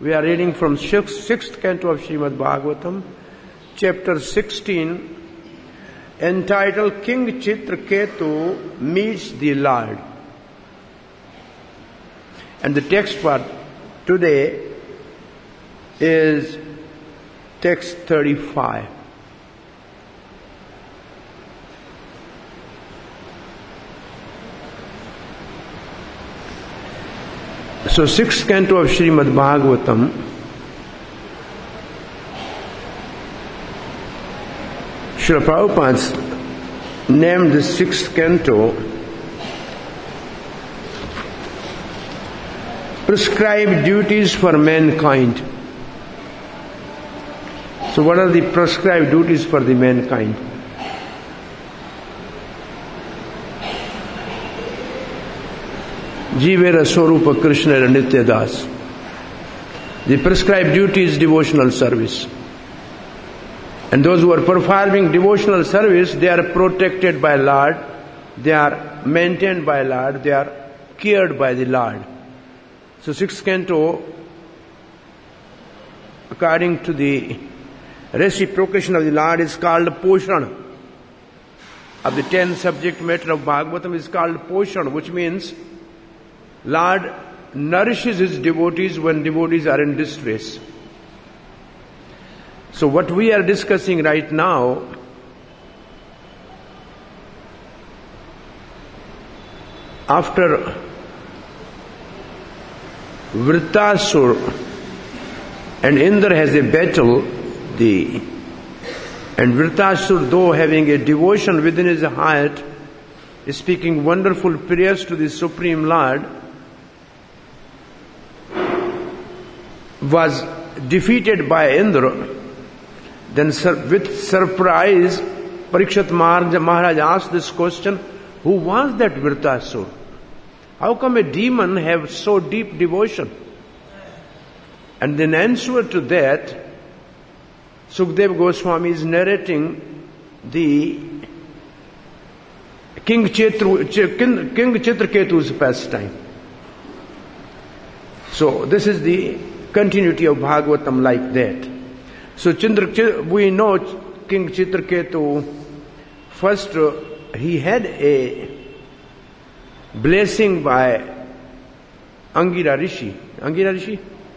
We are reading from sixth canto of Srimad Bhagavatam, chapter 16, entitled King Chitraketu Meets the Lord. And the text for today is text 35. So, sixth canto of Srimad Bhagavatam, Srila Prabhupada named the sixth canto Prescribed Duties for Mankind. So, what are the prescribed duties for the mankind? Jivera Swarupa Krishna Nitya Das. The prescribed duty is devotional service. And those who are performing devotional service, they are protected by Lord, they are maintained by Lord, they are cared by the Lord. So sixth canto, according to the reciprocation of the Lord, is called Poshan. Of the 10 subject matter of Bhagavatam is called Poshan, which means Lord nourishes His devotees when devotees are in distress. So what we are discussing right now after Vritasur and Indra has a battle, and Vritasur, though having a devotion within his heart, is speaking wonderful prayers to the Supreme Lord, was defeated by Indra. Then with surprise, Parikshit Maharaj asked this question, who was that Vritasur? How come a demon have so deep devotion? And in answer to that, Sukdev Goswami is narrating the King Chitraketu's pastime. So this is the continuity of Bhagavatam like that. So we know King Chitraketu, first he had a blessing by Angira Rishi. Angira Rishi?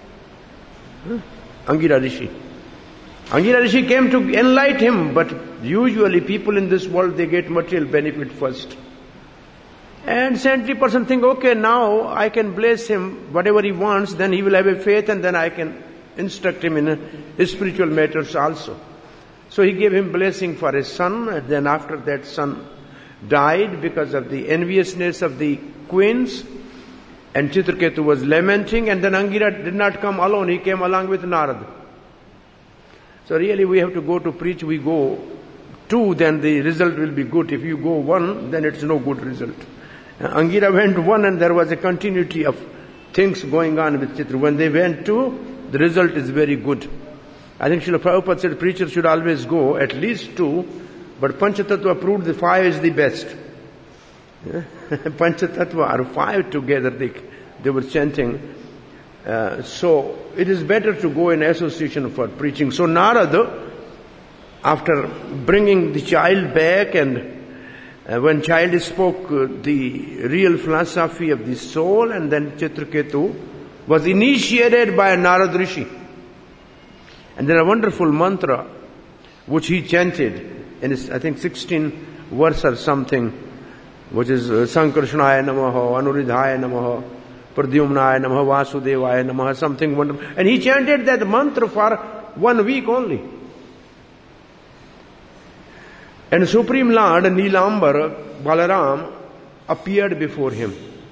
Angira Rishi. Angira Rishi came to enlighten him, but usually people in this world, they get material benefit first. And saintly person think, okay, now I can bless him, whatever he wants, then he will have a faith and then I can instruct him in spiritual matters also. So he gave him blessing for his son, and then after that son died because of the enviousness of the queens, and Chitraketu was lamenting, and then Angira did not come alone, he came along with Narada. So really we have to go to preach, we go two, then the result will be good. If you go one, then it's no good result. Angira went one and there was a continuity of things going on with Chitra. When they went two, the result is very good. I think Srila Prabhupada said preachers should always go at least two, but Panchatattva proved the 5 is the best. Panchatattva are 5 together, they were chanting. So it is better to go in association for preaching. So Narada, after bringing the child back, and when child spoke the real philosophy of the soul, and then Chitraketu was initiated by Narada Rishi. And then a wonderful mantra which he chanted in his, I think 16 verse or something, which is Sankarshanaya Namaha, Anuridhaya Namaha, Pradyumnaya Namaha, Vasudevaya Namaha, something wonderful. And he chanted that mantra for 1 week only. And Supreme Lord Nilambar Balaram appeared before him.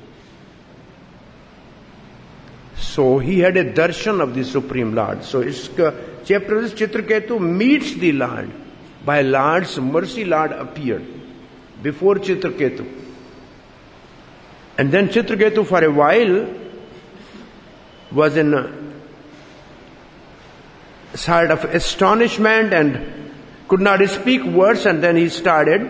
So he had a darshan of the Supreme Lord. So his chapter is Chitraketu meets the Lord. By Lord's mercy, Lord appeared before Chitraketu. And then Chitraketu for a while was in a sort of astonishment and could not speak words, and then he started.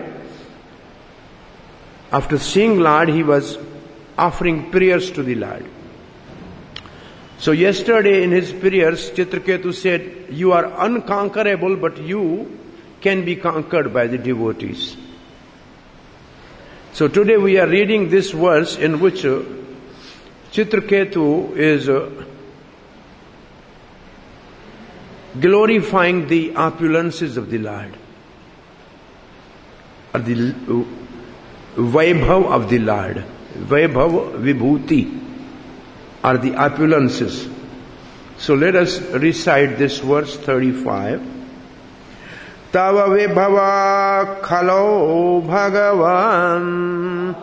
After seeing Lord, he was offering prayers to the Lord. So yesterday in his prayers, Chitraketu said, you are unconquerable, but you can be conquered by the devotees. So today we are reading this verse in which Chitraketu is glorifying the opulences of the Lord, or the Vaibhav of the Lord. Vaibhav Vibhuti are the opulences. So let us recite this verse 35. Tava Vibhava Khalo Bhagavan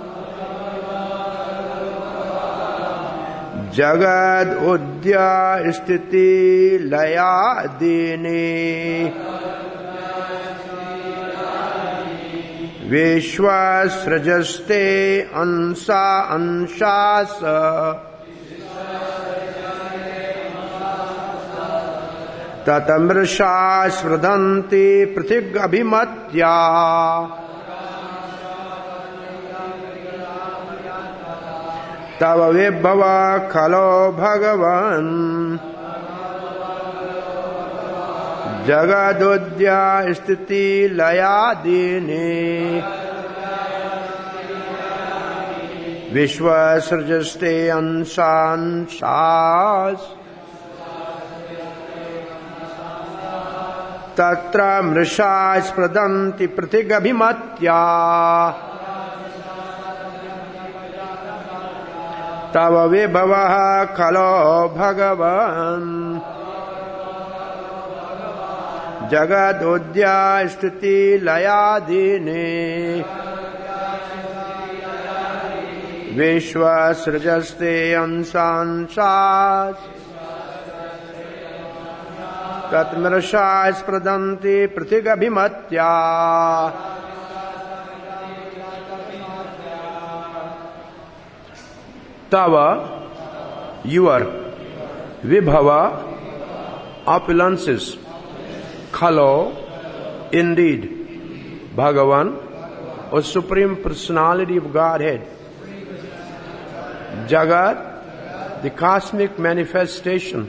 Jagad Udya Sthiti Laya Dini Vishwasrajaste Ansa Anshasa Tatamrishas Vradanti Pratig Abhimatya Tava Vibhava Khalo Bhagavan Jagadudya Sthiti Laya Dini Vishwasrajaste Ansan Shas Tatra Mrishas Pradanti Pratigabhimatya Tava Vibhava Khalo Bhagavan Jagadudya Sthiti Laya Dini Vishwasrajaste Ansan Shas Tatmarashas Pradanti Pratigabhimatya. Tava, your Vibhava, opulences, Khalo, indeed, Bhagavan, or Supreme Personality of Godhead, Jagat, the cosmic manifestation,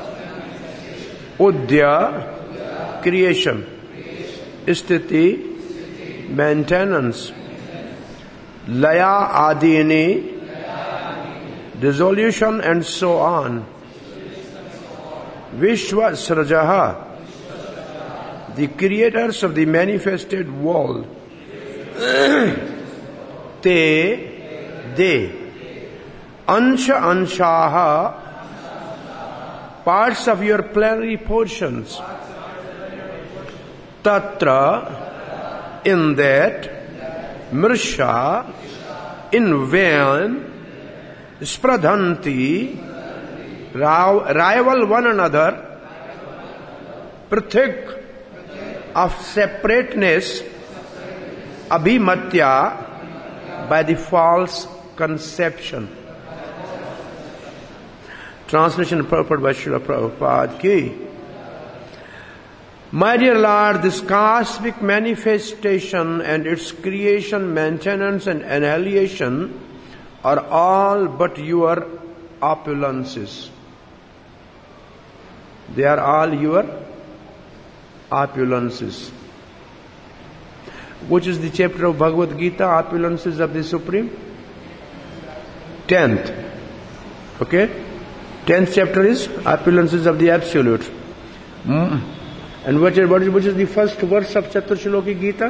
Udya, creation, Sthiti, maintenance, Laya Adini, dissolution and so on. Vishwa Srajaha, the creators of the manifested world. They. Ansha Anshaha, parts of your plenary portions. Tatra, in that. Mrisha, in vain. Spradhanti, rival one another. Prithik, of separateness. Abhimatya, by the false conception. Translation purport by Srila Prabhupada ki. My dear Lord, this cosmic manifestation and its creation, maintenance and annihilation are all but your opulences. They are all your opulences. Which is the chapter of Bhagavad Gita, opulences of the Supreme? 10th. Okay? 10th chapter is opulences of the Absolute. And which is the first verse of Chaturshloki Gita?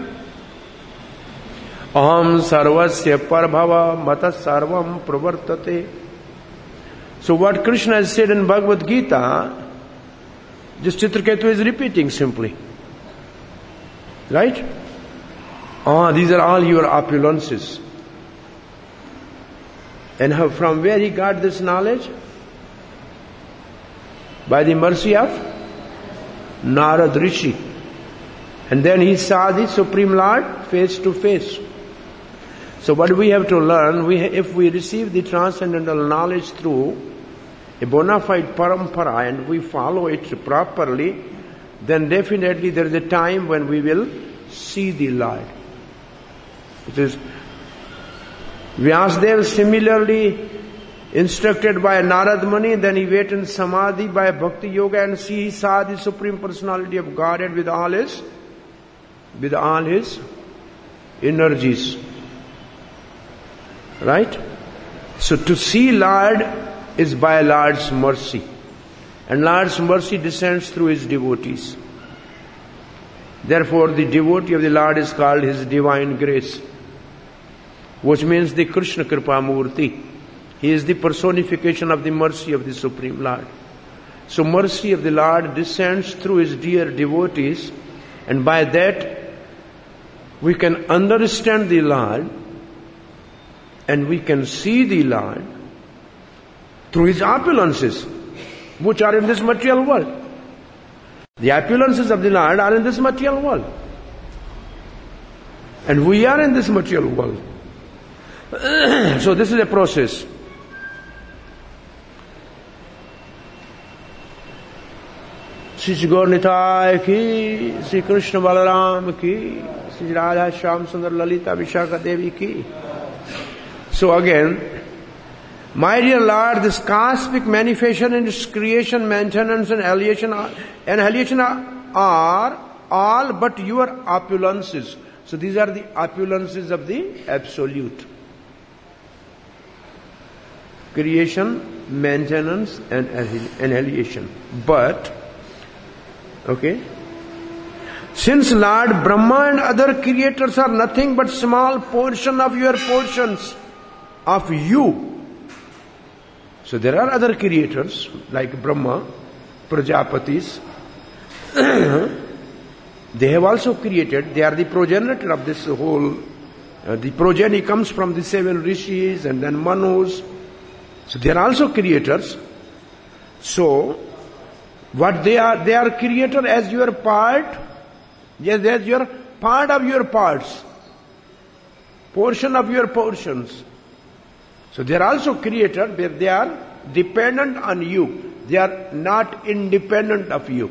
Aham sarvasya parabhava mata sarvam pravartate. So what Krishna has said in Bhagavad Gita, just Chitraketu is repeating simply. Right? These are all your opulences. And from where he got this knowledge? By the mercy of Narad Rishi. And then he saw the Supreme Lord face to face. So what we have to learn, if we receive the transcendental knowledge through a bona fide parampara and we follow it properly, then definitely there is a time when we will see the Lord. It is Vyasadeva similarly instructed by Narad Muni, then he went in Samadhi by Bhakti Yoga, and he saw the Supreme Personality of Godhead with all his energies. Right? So to see Lord is by Lord's mercy. And Lord's mercy descends through His devotees. Therefore, the devotee of the Lord is called His divine grace, which means the Krishna Kripa Murti. He is the personification of the mercy of the Supreme Lord. So mercy of the Lord descends through His dear devotees, and by that we can understand the Lord and we can see the Lord through His opulences, which are in this material world. The opulences of the Lord are in this material world. And we are in this material world. So this is a process. Shri Gaur Nitai ki, Shri Krishna Balaram ki, Shri Radha Shyam Sundar Lalita Vishaka Devi ki. So again, my dear Lord, this cosmic manifestation in its creation, maintenance and annihilation are all but your opulences. So these are the opulences of the Absolute. Creation, maintenance and annihilation. But, okay, since Lord Brahma and other creators are nothing but small portion of your portions of you. So there are other creators like Brahma, Prajapatis. They have also created. They are the progenitor of this whole. The progeny comes from the 7 rishis and then Manus. So they are also creators. So what they are creator as your part. Yes, as your part of your parts. Portion of your portions. So they are also creator, but they are dependent on you. They are not independent of you.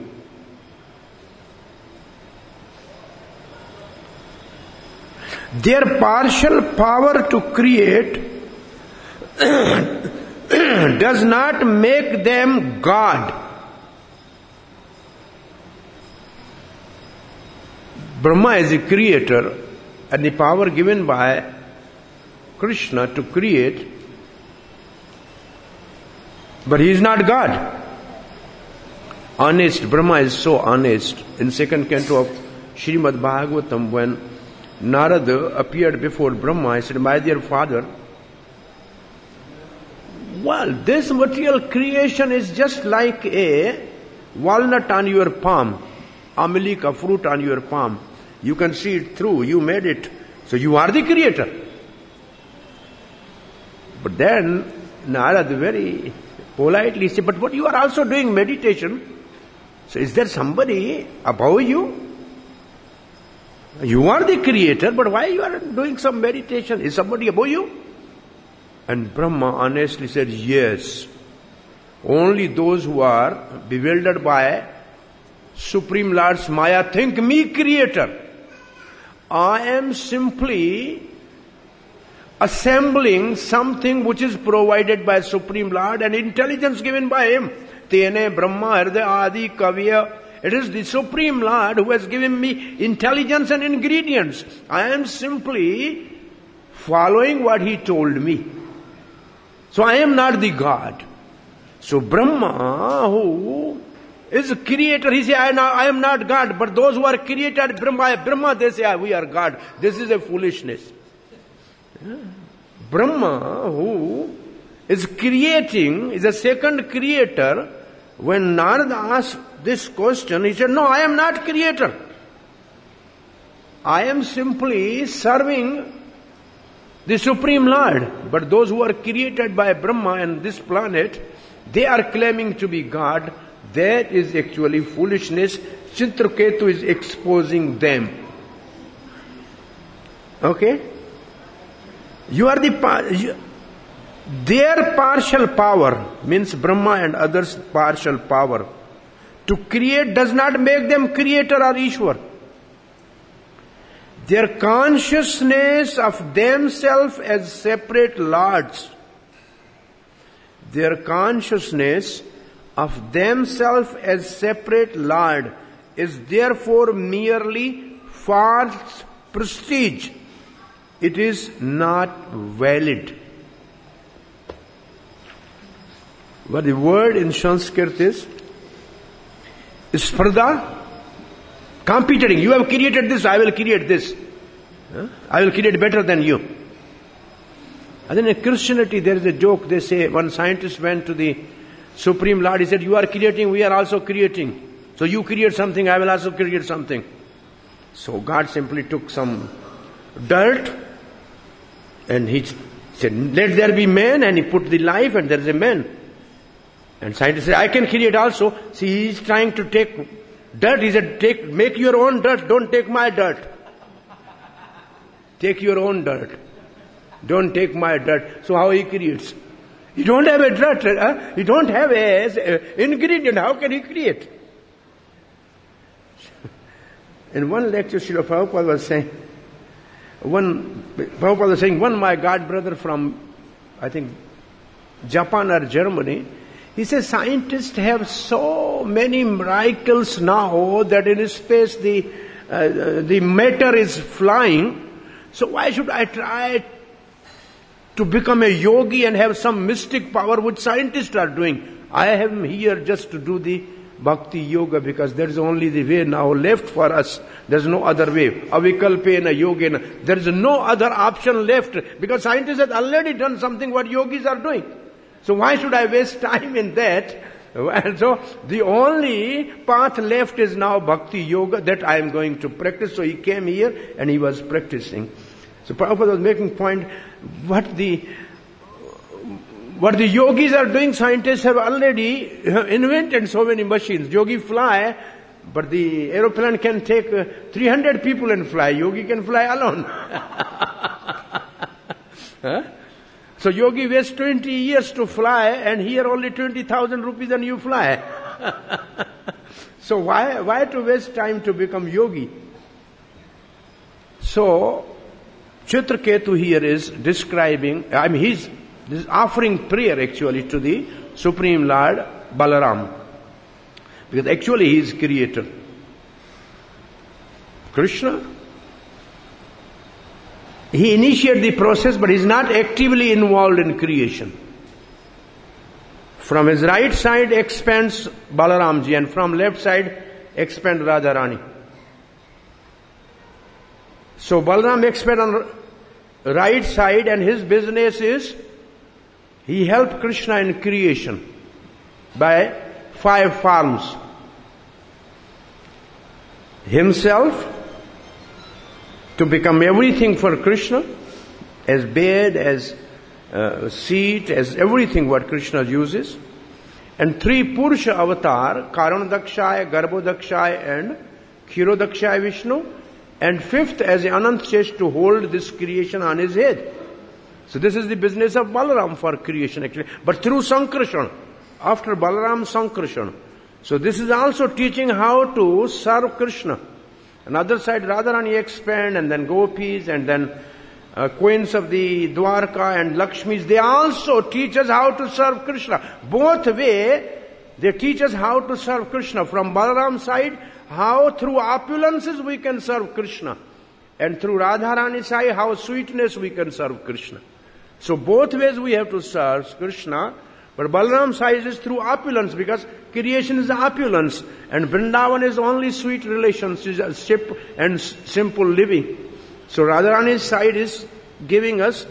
Their partial power to create does not make them God. Brahma is a creator, and the power given by Krishna to create, but he is not God. Honest, Brahma is so honest. In 2nd canto of Srimad Bhagavatam, when Narada appeared before Brahma, he said, my dear father, well, this material creation is just like a walnut on your palm, amalika, fruit on your palm. You can see it through, you made it. So you are the creator. But then Narada very politely said, but you are also doing meditation. So is there somebody above you? You are the creator, but why you are doing some meditation? Is somebody above you? And Brahma honestly said, yes. Only those who are bewildered by Supreme Lord's Maya think me creator. I am simply assembling something which is provided by Supreme Lord and intelligence given by Him. Tene Brahma Hridaya Adi Kavya. It is the Supreme Lord who has given me intelligence and ingredients. I am simply following what He told me. So I am not the God. So Brahma, who is a creator, he says, I am not God. But those who are created, Brahma, they say, we are God. This is a foolishness. Brahma, who is creating, is a second creator. When Narada asked this question, he said, no, I am not creator. I am simply serving the Supreme Lord. But those who are created by Brahma and this planet, they are claiming to be God. That is actually foolishness. Chitraketu is exposing them. Okay? You are their partial power, means Brahma and others' partial power, to create does not make them creator or Ishwar. Their consciousness of themselves as separate lords their consciousness of themselves as separate Lord is therefore merely false prestige. It is not valid. What the word in Sanskrit is Spardha, competing. You have created this, I will create this. I will create better than you. And then in Christianity there is a joke. They say one scientist went to the Supreme Lord. He said, you are creating, we are also creating. So you create something, I will also create something. So God simply took some dirt and he said, let there be man, and he put the life and there is a man. And scientists say, I can create also. See, he is trying to take dirt. He said, make your own dirt, don't take my dirt. Take your own dirt. Don't take my dirt. So how he creates? You don't have a dirt, you don't have a ingredient, how can he create? In one lecture, Srila Prabhupada was saying, one my god brother from, I think, Japan or Germany, he says scientists have so many miracles now that in space the matter is flying. So why should I try to become a yogi and have some mystic power which scientists are doing? I am here just to do the bhakti yoga because there is only the way now left for us. There is no other way. Avikalpena yogena. There is no other option left because scientists have already done something what yogis are doing. So why should I waste time in that? And so the only path left is now bhakti yoga that I am going to practice. So he came here and he was practicing. So Prabhupada was making point, what the yogis are doing, scientists have already invented so many machines. Yogi fly, but the aeroplane can take 300 people and fly. Yogi can fly alone. Huh? So yogi wastes 20 years to fly and here only 20,000 rupees and you fly. So why to waste time to become yogi? So Chitraketu here is describing, he's offering prayer actually to the Supreme Lord Balaram. Because actually he is creator. Krishna, he initiated the process but he is not actively involved in creation. From his right side expands Balaramji and from left side expands Radharani. So Balaram expands on right side and his business is he helped Krishna in creation by 5 forms. Himself to become everything for Krishna, as bed, as seat, as everything what Krishna uses. And 3 Purusha avatar, Karanadakshaya, Garbhodakshaya and Kshirodakshaya Vishnu. And 5th as Anant Shesh to hold this creation on his head. So this is the business of Balaram for creation actually. But through Sankarshan. After Balaram, Sankarshan. So this is also teaching how to serve Krishna. Another side Radharani expand and then Gopis and then queens of the Dwarka and Lakshmis. They also teach us how to serve Krishna. Both way they teach us how to serve Krishna. From Balaram's side, how through opulences we can serve Krishna. And through Radharani's side, how sweetness we can serve Krishna. So both ways we have to serve Krishna. But Balaram's side is through opulence because creation is opulence. And Vrindavan is only sweet relationship and simple living. So Radharani's side is giving us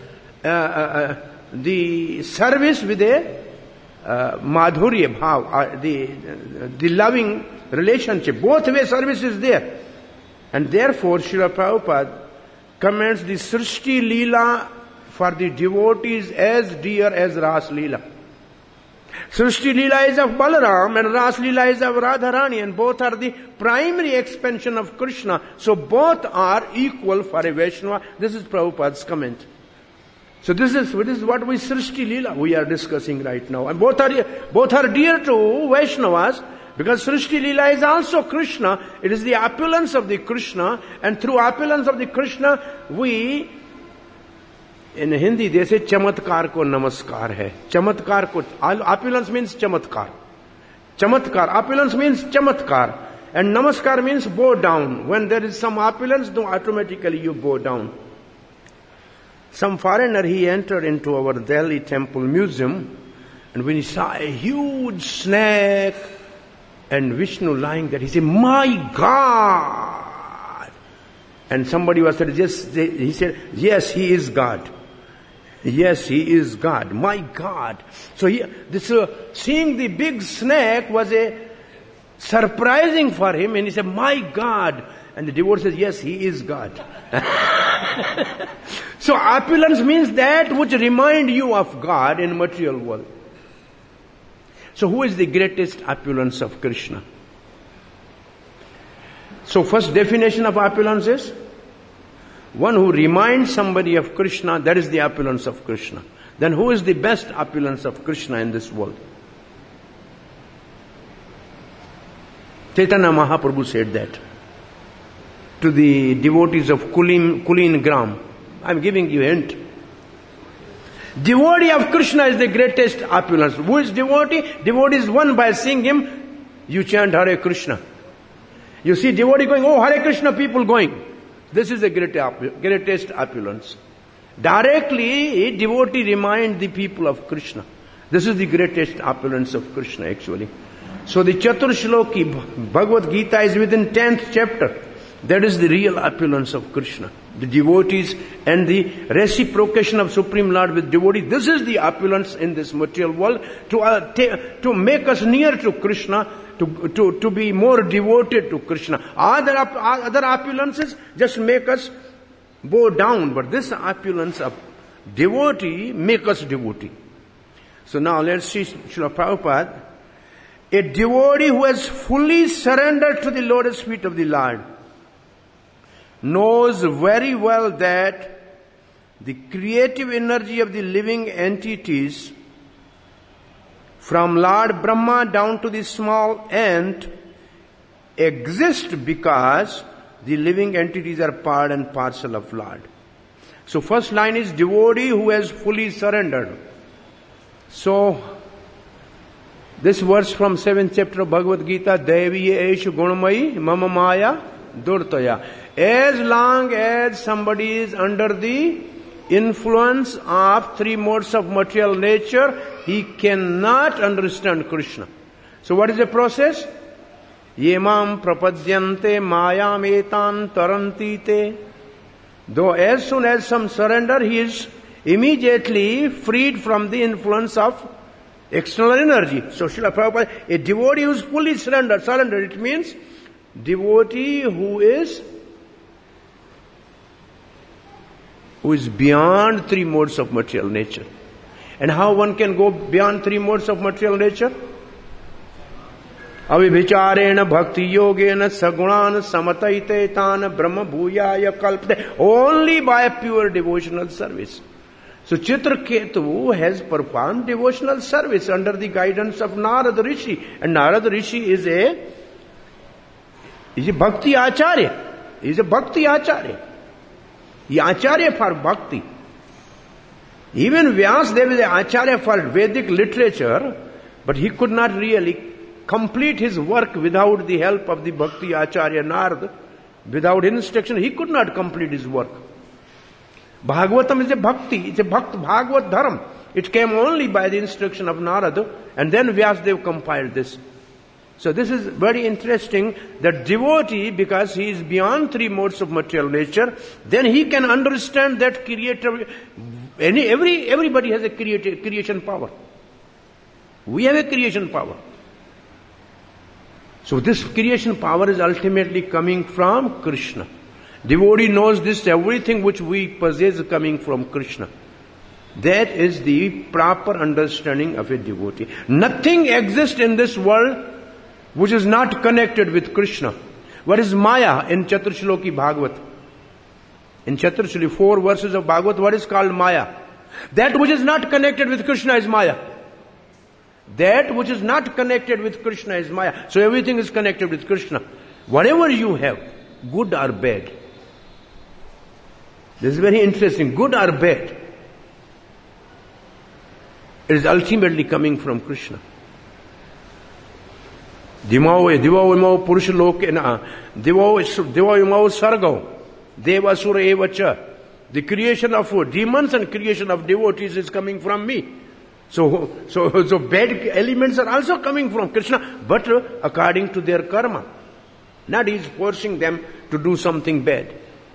the service with a madhurya bhav, the loving relationship. Both way service is there. And therefore Srila Prabhupada commends the Srishti Leela for the devotees as dear as Ras Leela. Srishti Leela is of Balaram and Ras Leela is of Radharani, and both are the primary expansion of Krishna. So both are equal for a Vaishnava. This is Prabhupada's comment. So this is what we Srishti Leela we are discussing right now. And both are dear to Vaishnavas because Srishti Leela is also Krishna. It is the opulence of the Krishna, and through opulence of the Krishna we In Hindi, they say chamatkar ko namaskar hai. Chamatkar ko, opulence means chamatkar. Chamatkar, opulence means chamatkar. And namaskar means bow down. When there is some opulence, then automatically you bow down. Some foreigner, he entered into our Delhi temple museum, and when he saw a huge snake and Vishnu lying there, he said, "My God!" And somebody was said, he said, "Yes, he is God. Yes, he is God. My God." So seeing the big snake was a surprising for him, and he said, "My God." And the devotee says, "Yes, he is God." So opulence means that which remind you of God in material world. So who is the greatest opulence of Krishna? So first definition of opulence is one who reminds somebody of Krishna, that is the opulence of Krishna. Then who is the best opulence of Krishna in this world? Chaitanya Mahaprabhu said that to the devotees of Kulin Gram. I'm giving you a hint. Devotee of Krishna is the greatest opulence. Who is devotee? Devotee is one by seeing him, you chant Hare Krishna. You see devotee going, "Oh, Hare Krishna," people going. This is the greatest opulence. Directly, devotee remind the people of Krishna. This is the greatest opulence of Krishna actually. So the Chatur Shloki Bhagavad Gita is within 10th chapter. That is the real opulence of Krishna. The devotees and the reciprocation of Supreme Lord with devotee. This is the opulence in this material world to make us near to Krishna, to be more devoted to Krishna. Other opulences just make us bow down, but this opulence of devotee make us devotee. So now let's see Srila Prabhupada. A devotee who has fully surrendered to the lotus feet of the Lord knows very well that the creative energy of the living entities from Lord Brahma down to the small ant exist because the living entities are part and parcel of Lord. So first line is devotee who has fully surrendered. So this verse from 7th chapter of Bhagavad Gita, Deviye eshu gunamayi mama maya durtaya. As long as somebody is under the influence of three modes of material nature, he cannot understand Krishna. So what is the process? Yemam prapadyante mayam etan taranti te. Though as soon as some surrender, he is immediately freed from the influence of external energy. So Srila Prabhupada, a devotee who is fully surrendered, it means devotee who is beyond three modes of material nature. And how one can go beyond three modes of material nature? Avibhicharena bhakti yogena sagunan samataite tana brahma bhuyaya kalpate. Only by pure devotional service. So Chitraketu has performed devotional service under the guidance of Narada Rishi. And Narada Rishi is a bhakti acharya. He is a bhakti acharya. He acharya for bhakti. Even Vyasadeva is an acharya for Vedic literature, but he could not really complete his work without the help of the bhakti acharya Narada. Without instruction, he could not complete his work. Bhagavatam is a bhakti, it's a Bhagavat Dharam. It came only by the instruction of Narada, and then Vyasadeva compiled this. So this is very interesting that devotee, because he is beyond three modes of material nature, then he can understand that creator. Everybody has a creation power. We have a creation power. So this creation power is ultimately coming from Krishna. Devotee knows this, everything which we possess is coming from Krishna. That is the proper understanding of a devotee. Nothing exists in this world which is not connected with Krishna. What is Maya in Chaturshloki Bhagavat? In Chaturshloki, 4 verses of Bhagavat, what is called Maya? That which is not connected with Krishna is Maya. That which is not connected with Krishna is Maya. So everything is connected with Krishna. Whatever you have, good or bad. This is very interesting. Good or bad. It is ultimately coming from Krishna. Dimao imao purusha lokena, Dimao imao sargao, Deva sura evacha. The creation of demons and creation of devotees is coming from me. So bad elements are also coming from Krishna, but according to their karma. Not he is forcing them to do something bad.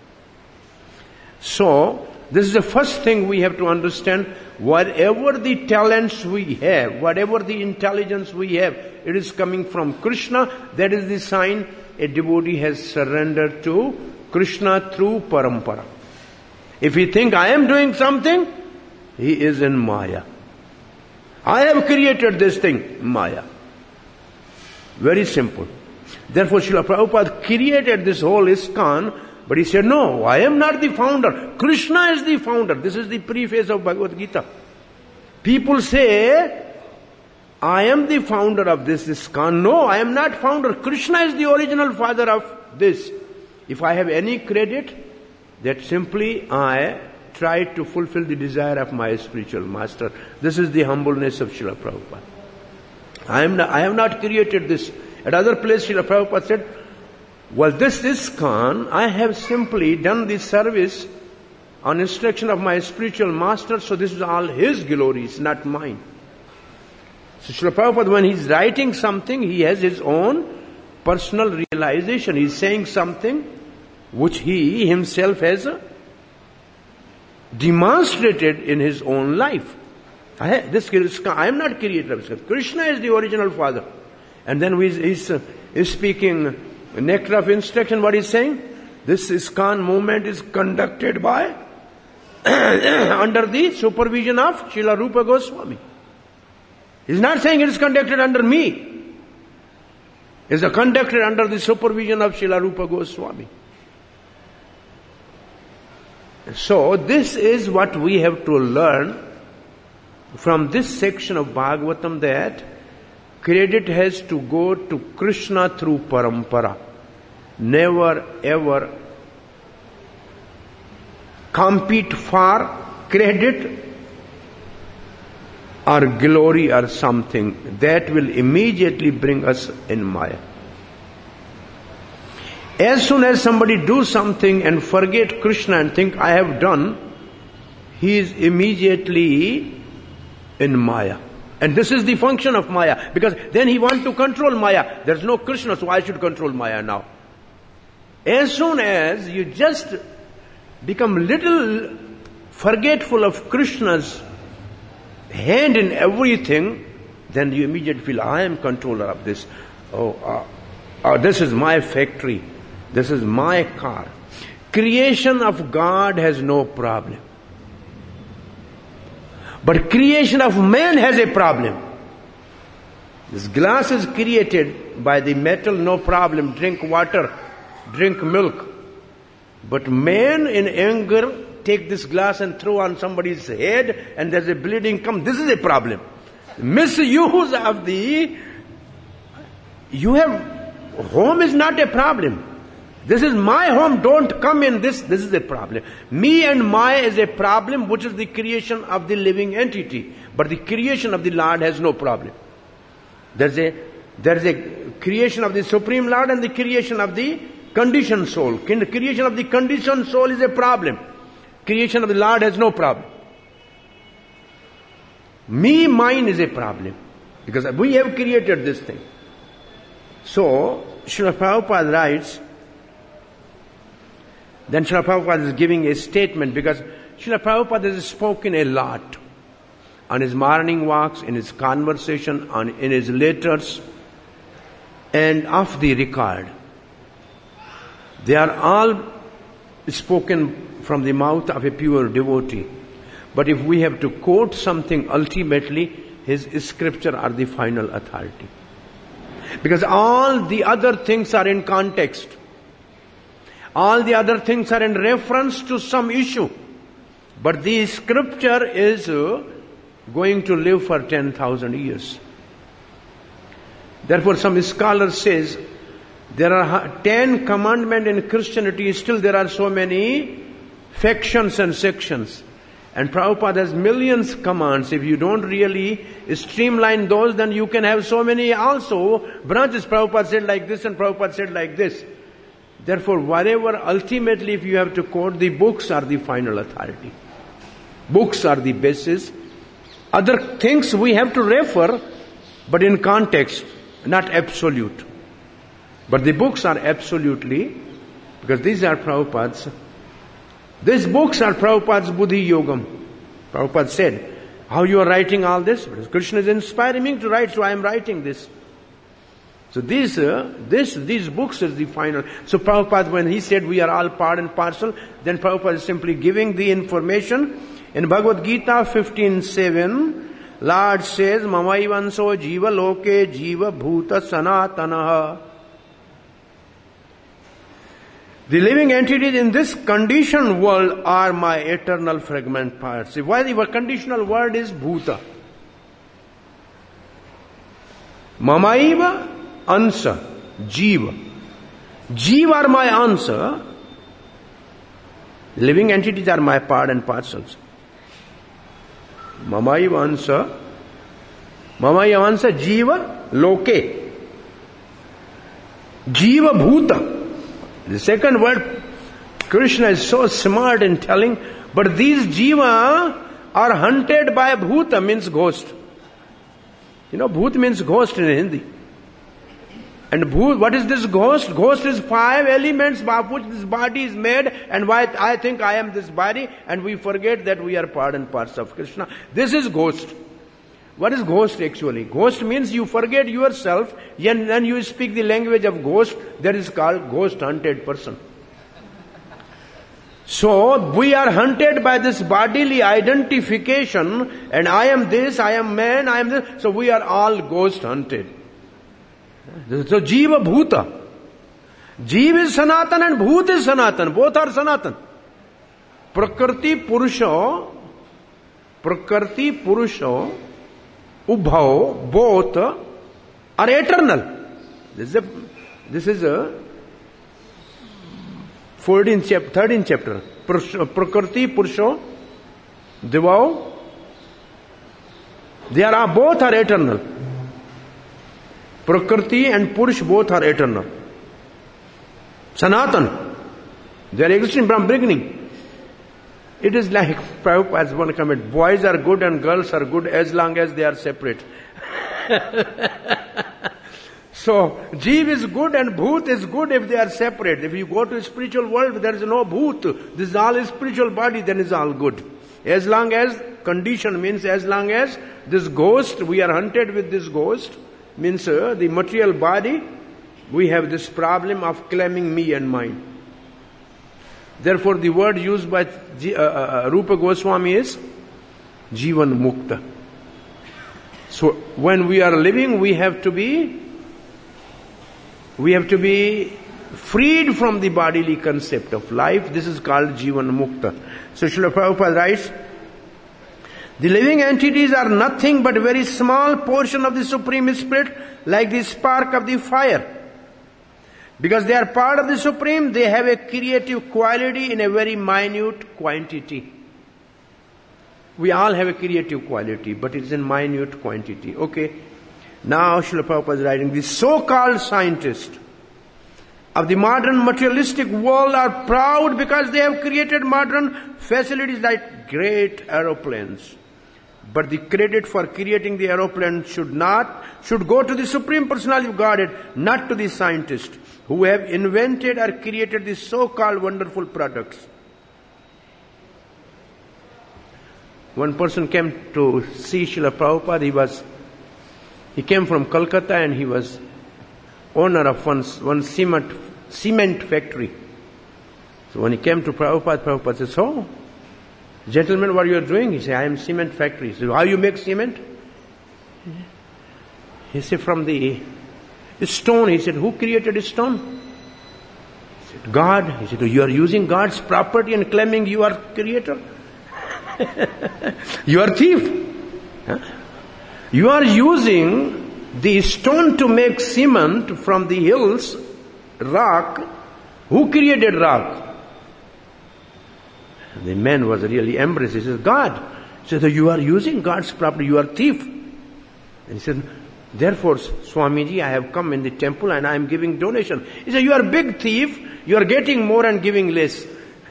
So, this is the first thing we have to understand. Whatever the talents we have, whatever the intelligence we have, it is coming from Krishna. That is the sign a devotee has surrendered to Krishna through parampara. If he thinks, I am doing something, he is in Maya. I have created this thing, Maya. Very simple. Therefore, Srila Prabhupada created this whole ISKCON, but he said, no, I am not the founder. Krishna is the founder. This is the preface of Bhagavad Gita. People say, I am the founder of this ISKCON. No, I am not founder. Krishna is the original father of this. If I have any credit, that simply I try to fulfill the desire of my spiritual master. This is the humbleness of Srila Prabhupada. I have not created this. At other place, Srila Prabhupada said, well, this ISKCON, I have simply done this service on instruction of my spiritual master, so this is all his glory, it's not mine. So Srila Prabhupada, when he's writing something, he has his own personal realization. He's saying something which he himself has demonstrated in his own life. I am not creator of ISKCON. Krishna is the original father. And then he's speaking nectar of instruction. What he's saying? This ISKCON movement is conducted by under the supervision of Srila Rupa Goswami. He's not saying it is conducted under me. It is conducted under the supervision of Srila Rupa Goswami. So this is what we have to learn from this section of Bhagavatam, that credit has to go to Krishna through parampara. Never ever compete for credit or glory or something. That will immediately bring us in Maya. As soon as somebody do something and forget Krishna and think, I have done, he is immediately in Maya. And this is the function of Maya, because then he wants to control Maya. There's no Krishna, so I should control Maya now. As soon as you just become little forgetful of Krishna's hand in everything, then you immediately feel, I am controller of this. This is my factory. This is my car. Creation of God has no problem. But creation of man has a problem. This glass is created by the metal, no problem. Drink water, drink milk. But man in anger take this glass and throw on somebody's head and there's a bleeding come. This is a problem. Misuse of home is not a problem. This is my home, don't come in this. This is a problem. Me and Maya is a problem, which is the creation of the living entity. But the creation of the Lord has no problem. There's a creation of the Supreme Lord and the creation of the conditioned soul. The creation of the conditioned soul is a problem. Creation of the Lord has no problem. Mine is a problem. Because we have created this thing. So, Srila Prabhupada writes, then Srila Prabhupada is giving a statement, because Srila Prabhupada has spoken a lot on his morning walks, in his conversation, in his letters, and off the record. They are all spoken from the mouth of a pure devotee. But if we have to quote something, ultimately, his scripture are the final authority. Because all the other things are in context. All the other things are in reference to some issue. But the scripture is going to live for 10,000 years. Therefore, some scholars says, there are 10 commandments in Christianity, still there are so many factions and sections. And Prabhupada has millions commands. If you don't really streamline those, then you can have so many also branches. Prabhupada said like this and Prabhupada said like this. Therefore, whatever ultimately if you have to quote, the books are the final authority. Books are the basis. Other things we have to refer, but in context, not absolute. But the books are absolutely, because these are Prabhupada's. These books are Prabhupada's Buddhi Yogam. Prabhupada said, how you are writing all this? Because Krishna is inspiring me to write, so I am writing this. So these books is the final. So Prabhupada, when he said we are all part and parcel, then Prabhupada is simply giving the information. In Bhagavad Gita 15:7, Lord says, Mamaivanso jiva loke jiva bhuta sanatanaha. The living entities in this conditioned world are my eternal fragment parts. Why the conditional word is bhuta? Mamaiva ansa, jiva. Jiva are my answer. Living entities are my part and parcels. Mamaiva ansa, jiva loke. Jiva bhuta. The second word, Krishna is so smart in telling, but these jiva are hunted by bhuta, means ghost. You know, bhut means ghost in Hindi. And bhut, what is this ghost? Ghost is 5 elements by which this body is made, and why I think I am this body, and we forget that we are part and parcel of Krishna. This is ghost. What is ghost actually? Ghost means you forget yourself, and then you speak the language of ghost. That is called ghost hunted person. So, we are hunted by this bodily identification, and I am this, I am man, I am this. So we are all ghost hunted. So Jiva Bhuta. Jiva is Sanatan and Bhut is Sanatan. Both are Sanatan. Prakriti Purusho, Ubhao, both are eternal. This is a 13th chapter. Prakriti Purusho, Devao, both are eternal. Prakriti and Purush both are eternal. Sanatan. They are existing from beginning. It is like Prabhupada's one comment, boys are good and girls are good as long as they are separate. So, Jeev is good and Bhut is good if they are separate. If you go to a spiritual world, there is no Bhut. This is all a spiritual body, then is all good. As long as, condition means as long as this ghost, we are hunted with this ghost, means the material body, we have this problem of claiming me and mine. Therefore, the word used by Rupa Goswami is Jivan Mukta. So, when we are living, we have to be freed from the bodily concept of life. This is called Jivan Mukta. So, Srila Prabhupada writes, the living entities are nothing but a very small portion of the Supreme Spirit, like the spark of the fire. Because they are part of the Supreme, they have a creative quality in a very minute quantity. We all have a creative quality, but it's in minute quantity. Okay. Now Srila Prabhupada is writing, the so-called scientists of the modern materialistic world are proud because they have created modern facilities like great aeroplanes. But the credit for creating the aeroplane should go to the Supreme Personality of Godhead, not to the scientists who have invented or created these so-called wonderful products. One person came to see Srila Prabhupada. He came from Calcutta and he was owner of one cement factory. So when he came to Prabhupada said, so, gentlemen, what you are doing? He said, I am cement factory. He said, how you make cement? He said, from the stone. He said, who created stone? He said, God. He said, you are using God's property and claiming you are creator? You are thief. Huh? You are using the stone to make cement from the hills, rock. Who created rock? The man was really embarrassed. He said, God. He said, you are using God's property, you are thief. And he said, therefore, Swamiji, I have come in the temple and I am giving donation. He said, you are a big thief, you are getting more and giving less.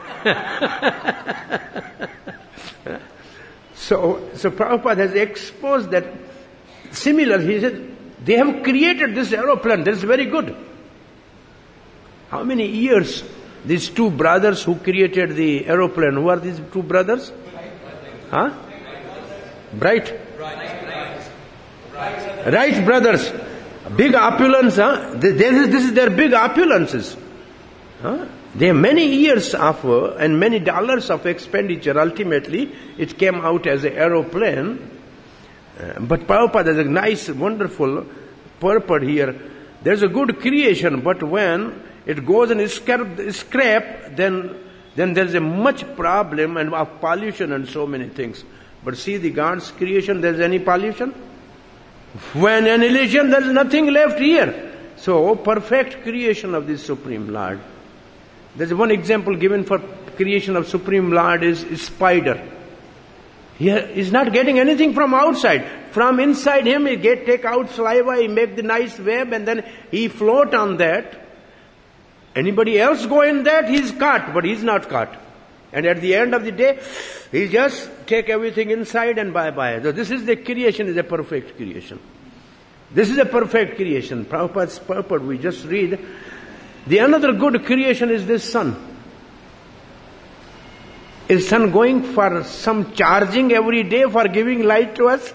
So Prabhupada has exposed that similar. He said, they have created this aeroplane, that is very good. How many years these two brothers who created the aeroplane, who are these two brothers? Huh? Bright brothers. Big opulence, huh? This is their big opulences. Huh? They have many years of and many dollars of expenditure. Ultimately, it came out as an aeroplane. But Prabhupada has a nice, wonderful purport here. There's a good creation, but when it goes and is scrap, then there's a much problem and of pollution and so many things. But see the God's creation, there's any pollution? When annihilation, there's nothing left here. So, perfect creation of the Supreme Lord. There's one example given for creation of Supreme Lord is spider. He is not getting anything from outside. From inside him, he take out saliva, he make the nice web, and then he float on that. Anybody else go in that, he's caught, but he's not caught. And at the end of the day, he just take everything inside and bye-bye. So this is the creation, is a perfect creation. This is a perfect creation. Prabhupada's purport, we just read. The another good creation is this sun. Is sun going for some charging every day for giving light to us?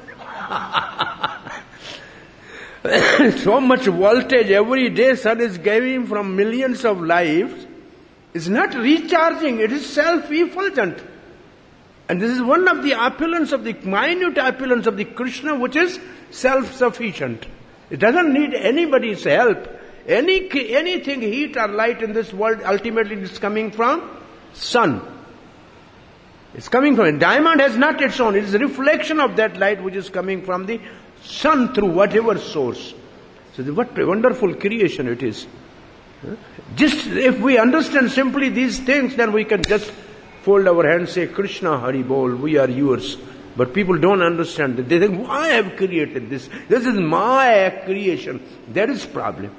So much voltage every day sun is giving from millions of lives. It's not recharging, it is self-effulgent. And this is one of the opulence of the minute opulence of the Krishna, which is self-sufficient. It doesn't need anybody's help. Anything, heat or light in this world, ultimately is coming from sun. It's coming from it. Diamond has not its own. It is a reflection of that light which is coming from the sun through whatever source. So what a wonderful creation it is. Just if we understand simply these things, then we can just fold our hands, say, Krishna Hari Bol, we are yours. But people don't understand that. They think, I have created this. This is my creation. That is problem.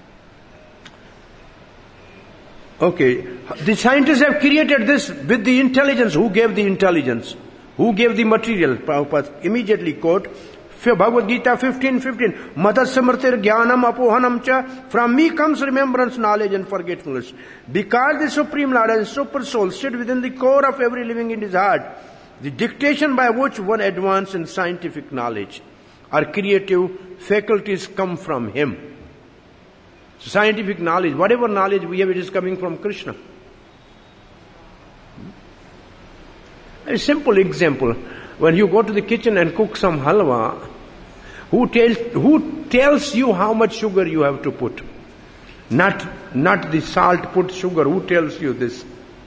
Okay, the scientists have created this with the intelligence. Who gave the intelligence? Who gave the material? Prabhupada immediately quote, Bhagavad Gita 15:15. Matasamrtir jnanam apohanam cha. From me comes remembrance, knowledge and forgetfulness. Because the Supreme Lord as a super soul sit within the core of every living in his heart, the dictation by which one advances in scientific knowledge or creative faculties come from him. Scientific knowledge, whatever knowledge we have, it is coming from Krishna. A simple example. When you go to the kitchen and cook some halwa, who tells you how much sugar you have to put? Not the salt, put sugar. Who tells you this?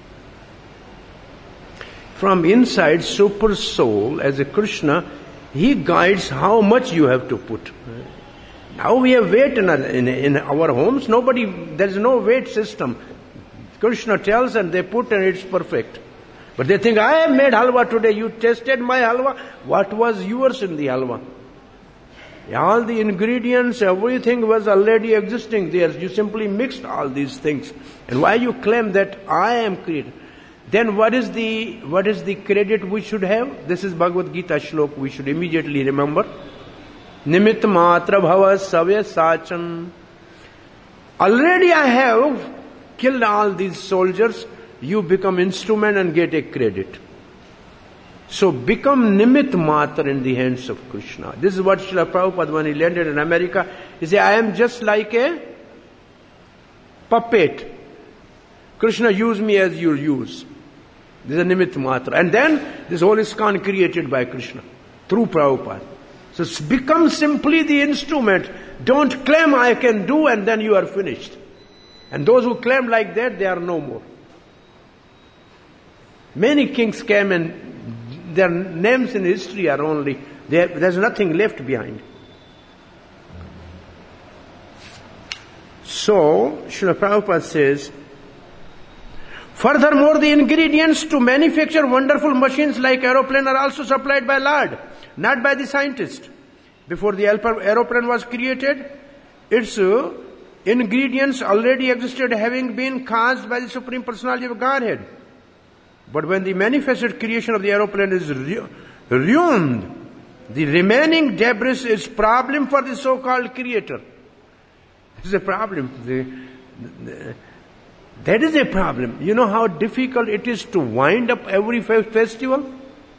From inside, super soul, as a Krishna, he guides how much you have to put. Now we have weight in our homes. There is no weight system. Krishna tells and they put and it's perfect. But they think, I have made halwa today. You tested my halwa. What was yours in the halwa? All the ingredients, everything was already existing there. You simply mixed all these things. And why you claim that I am created? Then what is the credit we should have? This is Bhagavad Gita shlok we should immediately remember. Nimit matra bhava savya sachan. Already I have killed all these soldiers. You become instrument and get a credit. So become nimit matra in the hands of Krishna. This is what Srila Prabhupada, when he landed in America, he said, I am just like a puppet. Krishna use me as you use. This is a nimit matra. And then this whole ISKCON created by Krishna through Prabhupada. So become simply the instrument. Don't claim I can do and then you are finished. And those who claim like that, they are no more. Many kings came and their names in history are only, there's nothing left behind. So, Srila Prabhupada says, Furthermore, the ingredients to manufacture wonderful machines like aeroplane are also supplied by Lord, not by the scientist. Before the aeroplane was created, its ingredients already existed, having been caused by the Supreme Personality of Godhead. But when the manifested creation of the aeroplane is ruined, the remaining debris is problem for the so-called creator. This is a problem. That is a problem. You know how difficult it is to wind up every festival?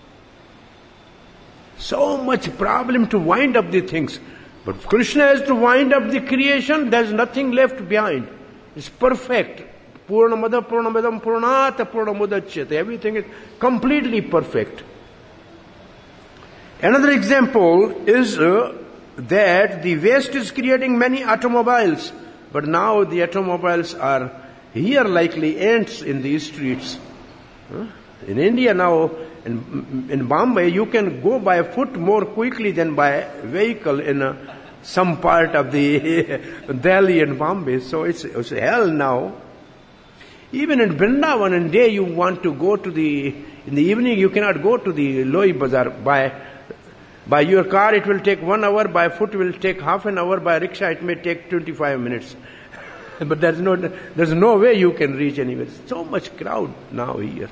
So much problem to wind up the things. But Krishna has to wind up the creation, there's nothing left behind. It's perfect. Purnamada Purnamidam Purnata Purnamudachyate. Everything is completely perfect. Another example is that the West is creating many automobiles, but now the automobiles are here likely ants in the streets. In India now, in Bombay, you can go by foot more quickly than by vehicle in some part of the Delhi and Bombay. So it's hell now. Even in Vrindavan, in day you want to go to in the evening you cannot go to the Loi Bazaar. By your car it will take 1 hour, by foot it will take half an hour, by rickshaw it may take 25 minutes. But there's no way you can reach anywhere. So much crowd now here.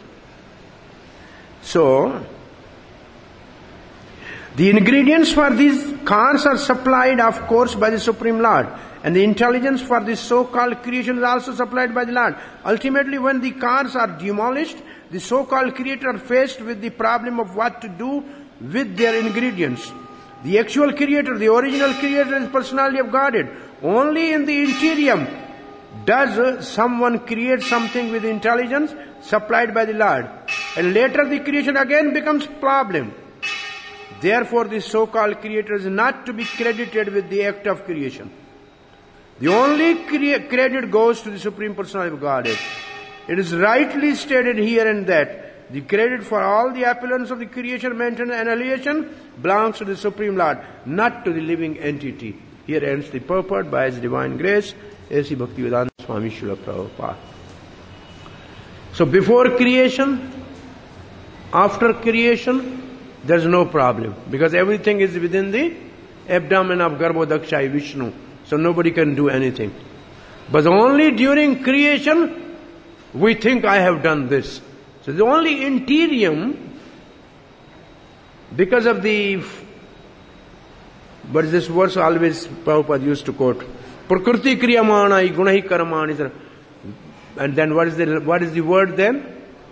So, the ingredients for these cars are supplied, of course, by the Supreme Lord. And the intelligence for this so-called creation is also supplied by the Lord. Ultimately, when the cars are demolished, the so-called creator are faced with the problem of what to do with their ingredients. The actual creator, the original creator is personality of Godhead. Only in the interior does someone create something with intelligence supplied by the Lord. And later the creation again becomes problem. Therefore, the so-called creator is not to be credited with the act of creation. The only credit goes to the Supreme Personality of Godhead. It is rightly stated here and that the credit for all the opulence of the creation, maintenance and annihilation belongs to the Supreme Lord, not to the living entity. Here ends the purport by His Divine Grace, A.C. Bhaktivedanta Swami Srila Prabhupada. So before creation, after creation, there is no problem, because everything is within the abdomen of Garbhodakshai Vishnu, so nobody can do anything. But only during creation, we think I have done this. So the only interium, because of the, but this verse always Prabhupada used to quote, Prakriti kriyamana gunahi karamani. And then what is the word then?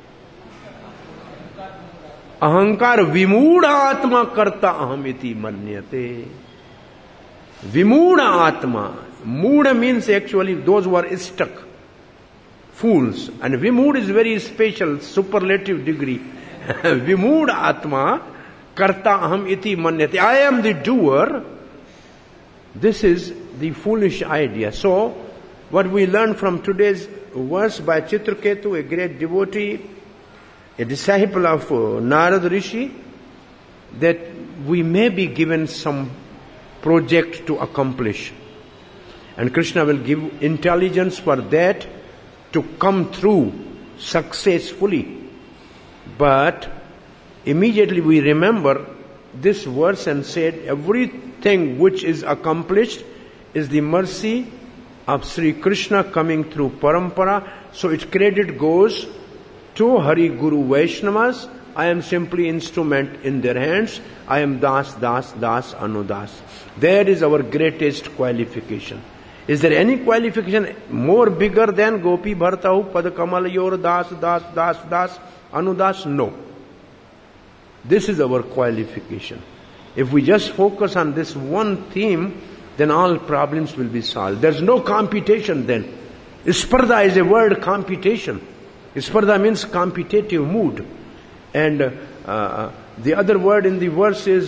Ahankar vimuda atma karta ahamiti manyate. Vimuda atma. Muda means actually those who are stuck. Fools. And vimud is very special, superlative degree. Vimuda atma karta aham iti manyate. I am the doer. This is the foolish idea. So, what we learn from today's verse by Chitraketu, a great devotee, a disciple of Narada Rishi, that we may be given some project to accomplish. And Krishna will give intelligence for that to come through successfully. But immediately we remember this verse and said everything which is accomplished is the mercy of Sri Krishna coming through Parampara. So its credit goes to Hari Guru Vaishnavas. I am simply instrument in their hands. I am Das, Das, Das, Anudas. That is our greatest qualification. Is there any qualification more bigger than Gopi Bhartahu Padakamal Yor Das, Das, Das, Das, Anudas? No. This is our qualification. If we just focus on this one theme, then all problems will be solved. There's no computation then. Spardha is a word, computation. Spardha means competitive mood. And the other word in the verse is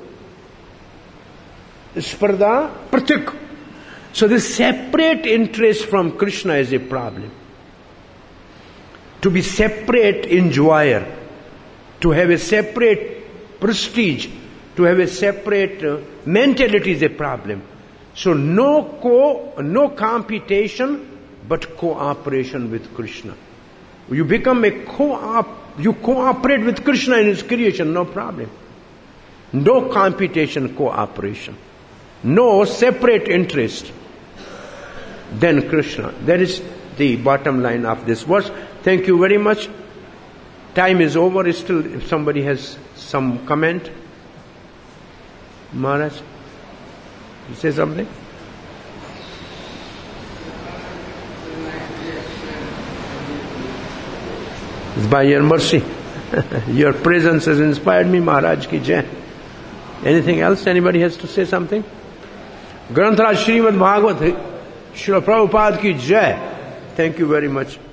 Spardha Pratik. So this separate interest from Krishna is a problem. To be separate enjoyer, to have a separate prestige, to have a separate mentality is a problem. So no competition, but cooperation with Krishna. You become you cooperate with Krishna in His creation, no problem. No competition, cooperation. No separate interest. Then Krishna. That is the bottom line of this verse. Thank you very much. Time is over. Still, if somebody has some comment. Maharaj, you say something? It's by your mercy. Your presence has inspired me, Maharaj ki jai. Anything else? Anybody has to say something? Granth Raj Srimad Bhagavad, Srila Prabhupada ki jai. Thank you very much.